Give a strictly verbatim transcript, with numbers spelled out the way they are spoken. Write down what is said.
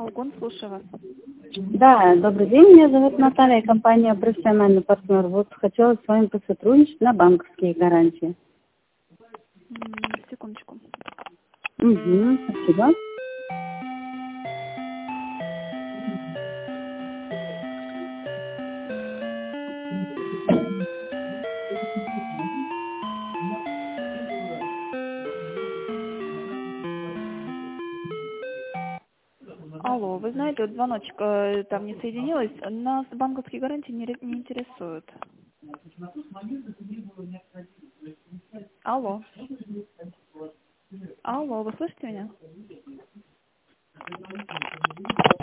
Алгон, слушаю вас. Да, добрый день, меня зовут Наталья, компания «Профессиональный партнер». Вот хотела с вами посотрудничать на банковские гарантии. М, Секундочку. Угу, спасибо. Алло, вы знаете, вот звоночек э, там не соединилась. Нас банковские гарантии не, ре- не интересуют. Алло. Алло, вы слышите меня?